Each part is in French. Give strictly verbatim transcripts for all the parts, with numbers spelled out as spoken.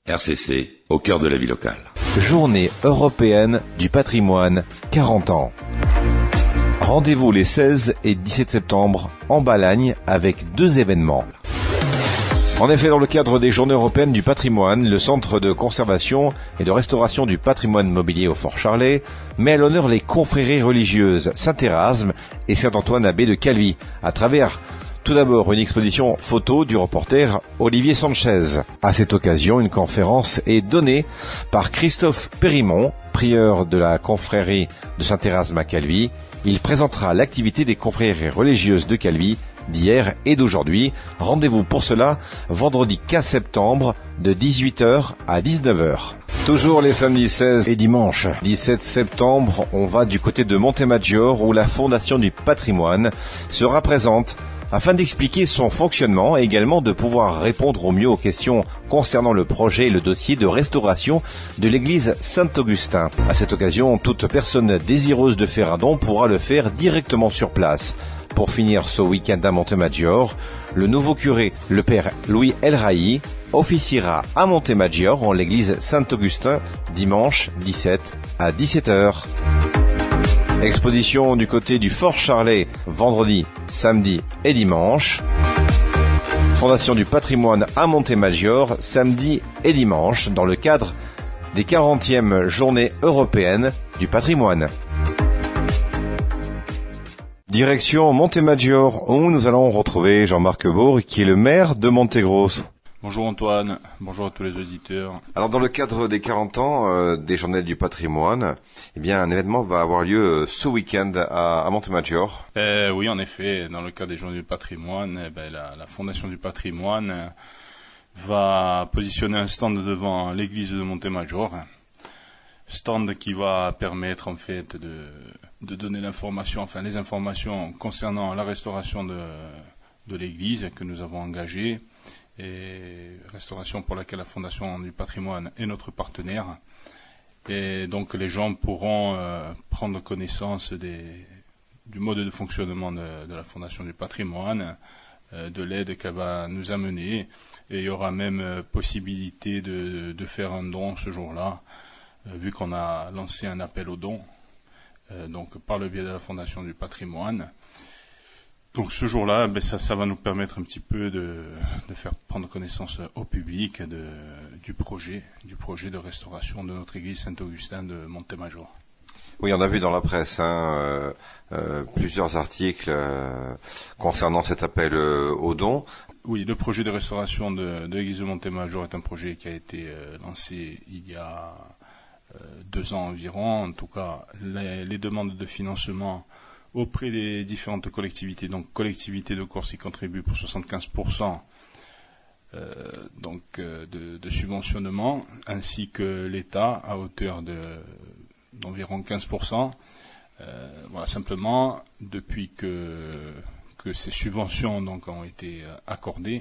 R C C, au cœur de la vie locale. Journée européenne du patrimoine, quarante ans. Rendez-vous les seize et dix-sept septembre en Balagne avec deux événements. En effet, dans le cadre des Journées européennes du patrimoine, le Centre de conservation et de restauration du patrimoine mobilier au Fort Charlet met à l'honneur les confréries religieuses Saint-Érasme et Saint-Antoine-Abbé de Calvi, à travers tout d'abord une exposition photo du reporter Olivier Sanchez. À cette occasion, une conférence est donnée par Christophe Périmont, prieur de la confrérie de Saint-Érasme à Calvi. Il présentera l'activité des confréries religieuses de Calvi d'hier et d'aujourd'hui. Rendez-vous pour cela vendredi quinze septembre de dix-huit heures à dix-neuf heures. Toujours les samedis seize et dimanche dix-sept septembre, on va du côté de Montemaggiore où la Fondation du patrimoine sera présente afin d'expliquer son fonctionnement et également de pouvoir répondre au mieux aux questions concernant le projet et le dossier de restauration de l'église Saint-Augustin. À cette occasion, toute personne désireuse de faire un don pourra le faire directement sur place. Pour finir ce week-end à Montemaggiore, le nouveau curé, le père Louis Elrahi, officiera à Montemaggiore en l'église Saint-Augustin dimanche dix-sept à dix-sept heures. Exposition du côté du Fort Charlet, vendredi, samedi et dimanche. Fondation du patrimoine à Montemaggiore, samedi et dimanche, dans le cadre des quarantièmes Journées européennes du patrimoine. Direction Montemaggiore, où nous allons retrouver Jean-Marc Bourg, qui est le maire de Montegrosso. Bonjour Antoine, bonjour à tous les auditeurs. Alors dans le cadre des quarante ans euh, des Journées du patrimoine, eh bien un événement va avoir lieu euh, ce week-end à, à Montemaggiore. Euh, oui, en effet, dans le cadre des Journées du patrimoine, eh ben, la, la Fondation du patrimoine euh, va positionner un stand devant l'église de Montemaggiore, stand qui va permettre en fait de, de donner l'information, enfin les informations concernant la restauration de, de l'église que nous avons engagée. Et restauration pour laquelle la Fondation du patrimoine est notre partenaire. Et donc les gens pourront euh, prendre connaissance des, du mode de fonctionnement de, de la Fondation du patrimoine, euh, de l'aide qu'elle va nous amener. Et il y aura même euh, possibilité de, de faire un don ce jour-là, euh, vu qu'on a lancé un appel aux dons, euh, donc par le biais de la Fondation du patrimoine. Donc ce jour-là, ben ça, ça va nous permettre un petit peu de, de faire prendre connaissance au public de, du projet, du projet de restauration de notre église Saint-Augustin de Montemaggiore. Oui, on a vu dans la presse hein, euh, euh, plusieurs articles euh, concernant cet appel euh, aux dons. Oui, le projet de restauration de, de l'église de Montemaggiore est un projet qui a été euh, lancé il y a euh, deux ans environ. En tout cas, les, les demandes de financement auprès des différentes collectivités, donc collectivités de Corse qui contribuent pour soixante-quinze pour cent euh, donc, euh, de, de subventionnement, ainsi que l'État à hauteur de, d'environ quinze pour cent. Euh, voilà, simplement, depuis que, que ces subventions donc, ont été accordées,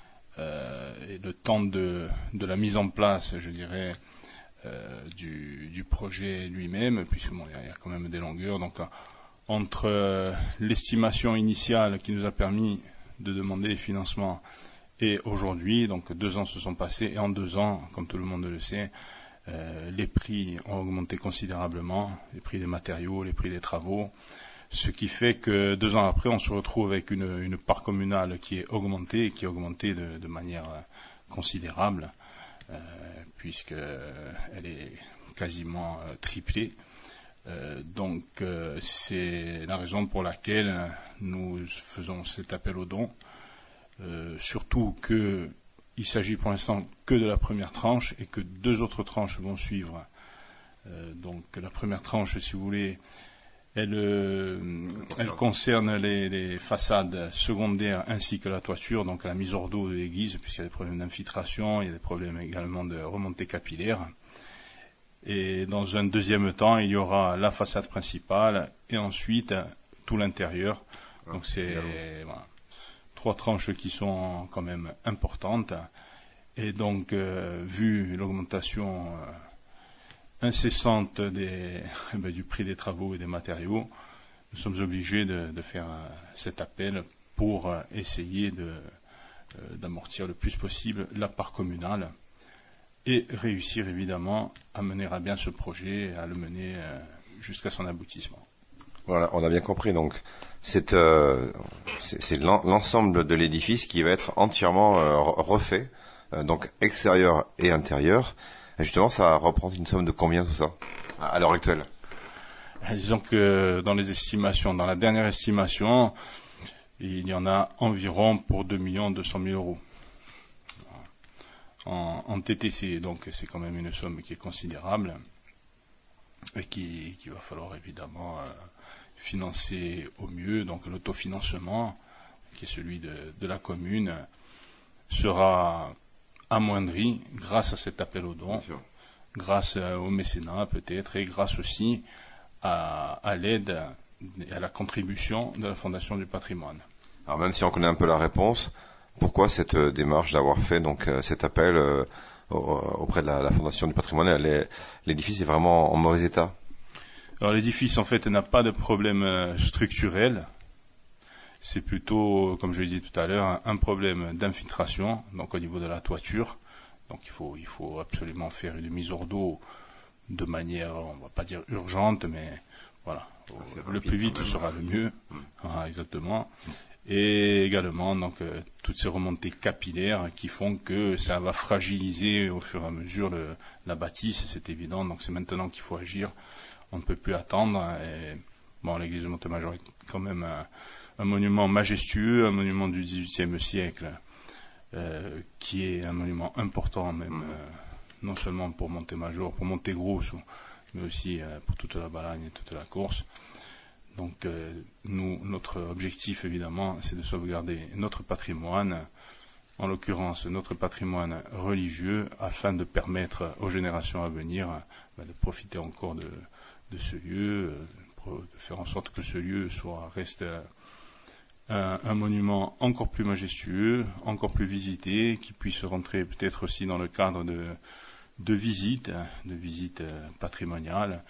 euh, et le temps de, de la mise en place, je dirais, euh, du, du projet lui-même, puisque bon, il y a quand même des longueurs, donc entre euh, l'estimation initiale qui nous a permis de demander des financements et aujourd'hui, donc deux ans se sont passés et en deux ans, comme tout le monde le sait, euh, les prix ont augmenté considérablement, les prix des matériaux, les prix des travaux, ce qui fait que deux ans après, on se retrouve avec une, une part communale qui est augmentée et qui est augmentée de, de manière considérable, euh, puisqu'elle est quasiment euh, triplée. Euh, donc euh, c'est la raison pour laquelle nous faisons cet appel aux dons, euh, surtout qu'il s'agit pour l'instant que de la première tranche et que deux autres tranches vont suivre. Euh, donc la première tranche, si vous voulez, elle, euh, elle concerne les, les façades secondaires ainsi que la toiture, donc la mise hors d'eau de l'église, puisqu'il y a des problèmes d'infiltration, il y a des problèmes également de remontée capillaire. Et dans un deuxième temps, il y aura la façade principale et ensuite tout l'intérieur. Donc c'est voilà, trois tranches qui sont quand même importantes. Et donc, euh, vu l'augmentation euh, incessante des, eh bien, du prix des travaux et des matériaux, nous sommes obligés de, de faire euh, cet appel pour euh, essayer de, euh, d'amortir le plus possible la part communale. et réussir évidemment à mener à bien ce projet, à le mener euh, jusqu'à son aboutissement. Voilà, on a bien compris. Donc, c'est, euh, c'est, c'est l'ensemble de l'édifice qui va être entièrement euh, refait, euh, donc extérieur et intérieur. Et justement, ça représente une somme de combien tout ça, à, à l'heure actuelle? Disons que dans les estimations, dans la dernière estimation, il y en a environ pour deux millions deux cent mille euros en, en T T C. Donc c'est quand même une somme qui est considérable et qui, qui va falloir évidemment euh, financer au mieux. Donc l'autofinancement, qui est celui de, de la commune, sera amoindri grâce à cet appel aux dons, grâce au mécénat peut-être, et grâce aussi à, à l'aide et à la contribution de la Fondation du patrimoine. Alors même si on connaît un peu la réponse, pourquoi cette euh, démarche d'avoir fait donc euh, cet appel euh, auprès de la, la Fondation du patrimoine? Elle est, l'édifice est vraiment en mauvais état? Alors l'édifice en fait n'a pas de problème euh, structurel. C'est plutôt, comme je l'ai dit tout à l'heure, un, un problème d'infiltration, donc au niveau de la toiture. Donc il faut, il faut absolument faire une mise hors d'eau de manière, on va pas dire urgente, mais voilà, ah, le plus vite sera le mieux, mmh. ah, exactement. Mmh. Et également donc euh, toutes ces remontées capillaires qui font que ça va fragiliser au fur et à mesure le, la bâtisse, c'est évident. Donc c'est maintenant qu'il faut agir. On ne peut plus attendre. Et, bon, l'église de Montémajor est quand même un, un monument majestueux, un monument du dix-huitième siècle, euh, qui est un monument important même. Mmh. Euh, non seulement pour Montémajor, pour Montegrosso, mais aussi euh, pour toute la Balagne et toute la Corse. Donc euh, nous, notre objectif évidemment, c'est de sauvegarder notre patrimoine, en l'occurrence notre patrimoine religieux, afin de permettre aux générations à venir bah, de profiter encore de, de ce lieu, euh, de faire en sorte que ce lieu soit reste un, un monument encore plus majestueux, encore plus visité, qui puisse rentrer peut-être aussi dans le cadre de de visites, de visites euh, patrimoniales,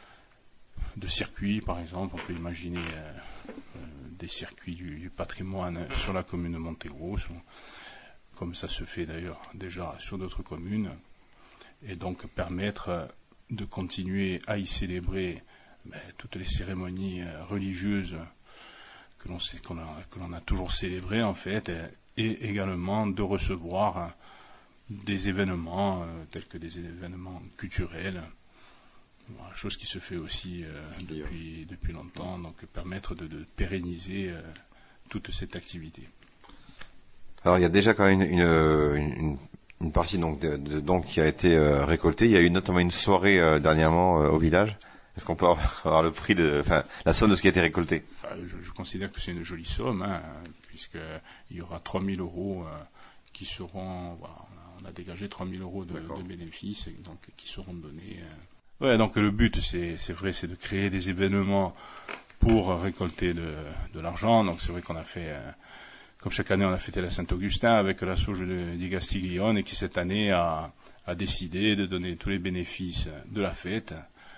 de circuits par exemple. On peut imaginer euh, euh, des circuits du, du patrimoine sur la commune de Montegrosso, comme ça se fait d'ailleurs déjà sur d'autres communes, et donc permettre euh, de continuer à y célébrer ben, toutes les cérémonies euh, religieuses que l'on, sait, qu'on a, que l'on a toujours célébrées en fait, et, et également de recevoir euh, des événements euh, tels que des événements culturels, voilà, chose qui se fait aussi euh, depuis, depuis longtemps, donc permettre de, de pérenniser euh, toute cette activité. Alors il y a déjà quand même une, une, une, une partie donc de, de dons qui a été euh, récoltée. Il y a eu notamment une soirée euh, dernièrement euh, au village. Est-ce qu'on peut avoir le prix de, enfin la somme de ce qui a été récolté? je, je considère que c'est une jolie somme, hein, puisqu'il y aura trois mille euros euh, qui seront, voilà, on a dégagé trois mille euros de, de bénéfices, donc qui seront donnés. Euh. Ouais, donc le but, c'est, c'est vrai, c'est de créer des événements pour récolter de, de l'argent. Donc c'est vrai qu'on a fait, euh, comme chaque année, on a fêté la Saint-Augustin avec la sauge de Di Castiglione, et qui cette année a, a décidé de donner tous les bénéfices de la fête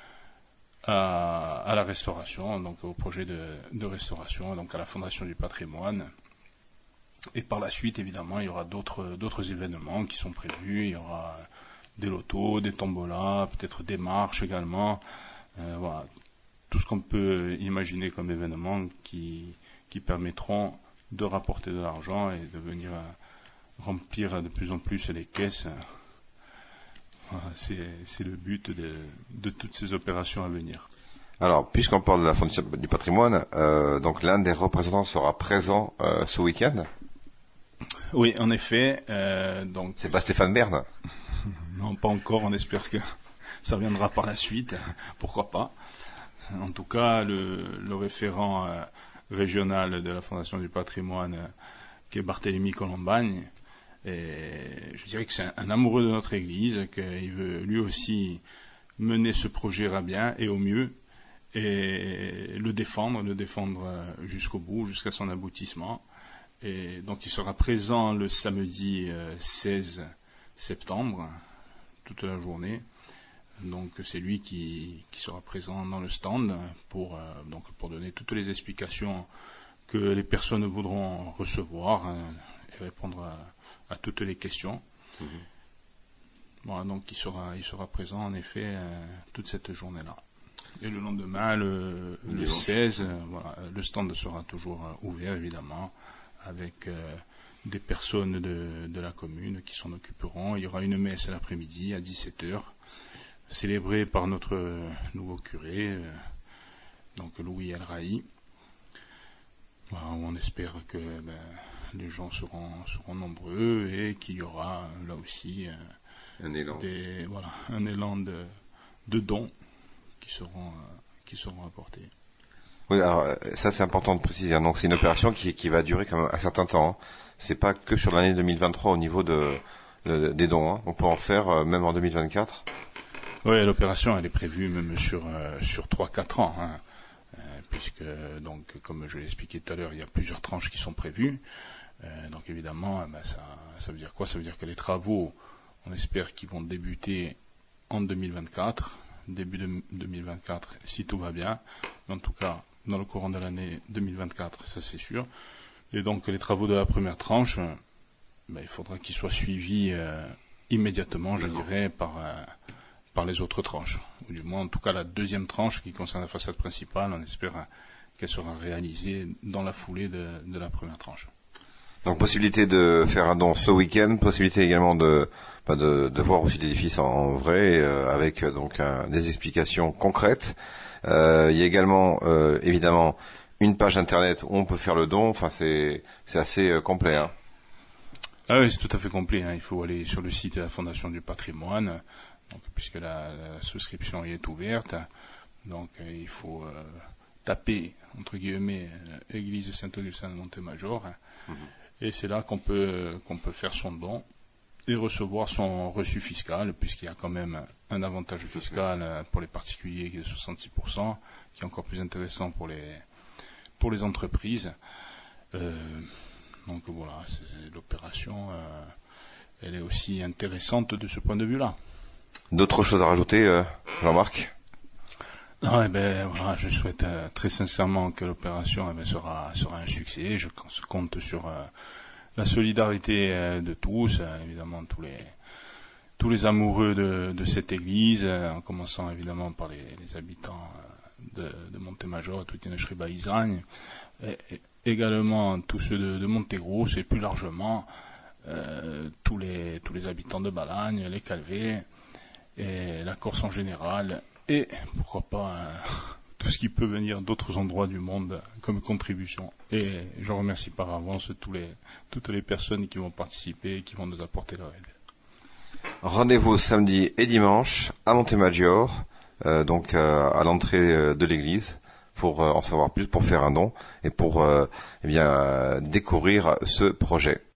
à, à la restauration, donc au projet de, de restauration, donc à la Fondation du patrimoine. Et par la suite, évidemment, il y aura d'autres, d'autres événements qui sont prévus. Il y aura des lotos, des tombolas, peut-être des marches également. Euh, voilà, tout ce qu'on peut imaginer comme événements qui, qui permettront de rapporter de l'argent et de venir remplir de plus en plus les caisses. Voilà, c'est, c'est le but de, de toutes ces opérations à venir. Alors, puisqu'on parle de la Fondation du patrimoine, euh, donc l'un des représentants sera présent euh, ce week-end. Oui, en effet. Euh, donc c'est pas Stéphane Bern? Non, pas encore. On espère que ça viendra par la suite. Pourquoi pas. En tout cas, le, le référent euh, régional de la Fondation du patrimoine, euh, qui est Barthélemy Colombagne, et je dirais que c'est un, un amoureux de notre Église, qu'il veut lui aussi mener ce projet à bien et au mieux, et le défendre, le défendre jusqu'au bout, jusqu'à son aboutissement. Et donc il sera présent le samedi euh, seize septembre, toute la journée. Donc c'est lui qui, qui sera présent dans le stand pour, euh, donc pour donner toutes les explications que les personnes voudront recevoir, hein, et répondre à, à toutes les questions. Mmh. Bon, Voilà, donc il sera, il sera présent en effet euh, toute cette journée-là. Et le lendemain, le, le seize, euh, voilà, le stand sera toujours euh, ouvert évidemment, avec euh, des personnes de, de la commune qui s'en occuperont. Il y aura une messe l'après-midi à dix-sept heures, célébrée par notre euh, nouveau curé, euh, donc Louis El Rahi. Voilà, on espère que ben, les gens seront, seront nombreux et qu'il y aura là aussi euh, un élan, des, voilà, un élan de, de dons qui seront, euh, qui seront apportés. Oui, alors ça c'est important de préciser. Donc c'est une opération qui, qui va durer quand même un certain temps. Hein. C'est pas que sur l'année deux mille vingt-trois au niveau de, de des dons. Hein. On peut en faire euh, même en deux mille vingt-quatre. Oui, l'opération elle est prévue même sur euh, sur trois quatre ans. Hein. Puisque, donc, comme je l'ai expliqué tout à l'heure, il y a plusieurs tranches qui sont prévues. Euh, donc, évidemment, ben, ça, ça veut dire quoi? Ça veut dire que les travaux, on espère qu'ils vont débuter en deux mille vingt-quatre, début de deux mille vingt-quatre, si tout va bien. En tout cas, dans le courant de l'année deux mille vingt-quatre, ça c'est sûr. Et donc, les travaux de la première tranche, ben, il faudra qu'ils soient suivis euh, immédiatement, je dirais, par... Euh, par les autres tranches, ou du moins en tout cas la deuxième tranche qui concerne la façade principale, on espère qu'elle sera réalisée dans la foulée de, de la première tranche. Donc possibilité de faire un don ce week-end, possibilité également de bah de, de voir aussi l'édifice en, en vrai euh, avec euh, donc un, des explications concrètes. Euh, il y a également euh, évidemment une page internet où on peut faire le don. Enfin c'est c'est assez euh, complet. Hein. Ah oui, c'est tout à fait complet. Hein. Il faut aller sur le site de la Fondation du Patrimoine. Donc, puisque la, la souscription y est ouverte, donc euh, il faut euh, taper, entre guillemets, euh, Église Saint-Augustin de Montémajor, mmh. Et c'est là qu'on peut, qu'on peut faire son don et recevoir son reçu fiscal, puisqu'il y a quand même un avantage fiscal euh, pour les particuliers qui est de soixante-six pour cent, qui est encore plus intéressant pour les, pour les entreprises. Euh, donc voilà, c'est, c'est l'opération, euh, elle est aussi intéressante de ce point de vue-là. D'autres choses à rajouter, euh, Jean-Marc? Non, eh ben, voilà, je souhaite euh, très sincèrement que l'opération eh ben, sera, sera un succès. Je compte sur euh, la solidarité euh, de tous, euh, évidemment tous les, tous les amoureux de, de cette église, euh, en commençant évidemment par les, les habitants euh, de, de Montémajor, Tutineshriba Izagne, et, et également tous ceux de, de Montegros et plus largement euh, tous les, tous les habitants de Balagne, les Calvets, et la Corse en général, et pourquoi pas hein, tout ce qui peut venir d'autres endroits du monde comme contribution. Et je remercie par avance tous les, toutes les personnes qui vont participer et qui vont nous apporter leur aide. Rendez-vous samedi et dimanche à Montémajor, euh, donc euh, à l'entrée de l'église, pour euh, en savoir plus, pour faire un don et pour euh, eh bien euh, découvrir ce projet.